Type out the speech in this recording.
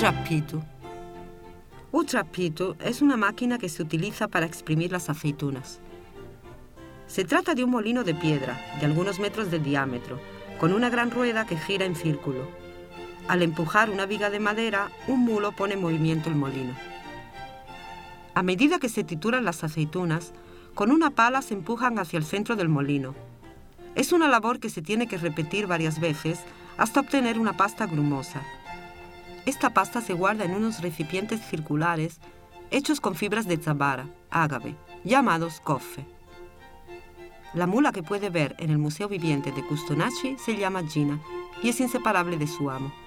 trapito. Un trapito es una máquina que se utiliza para exprimir las aceitunas. Se trata de un molino de piedra de algunos metros de diámetro, con una gran rueda que gira en círculo. Al empujar una viga de madera, un mulo pone en movimiento el molino. A medida que se trituran las aceitunas, con una pala se empujan hacia el centro del molino. Es una labor que se tiene que repetir varias veces hasta obtener una pasta grumosa. Esta pasta se guarda en unos recipientes circulares hechos con fibras de tzabara, ágave, llamados coffe. La mula que puede ver en el Museo Viviente de Custonaci se llama Gina y es inseparable de su amo.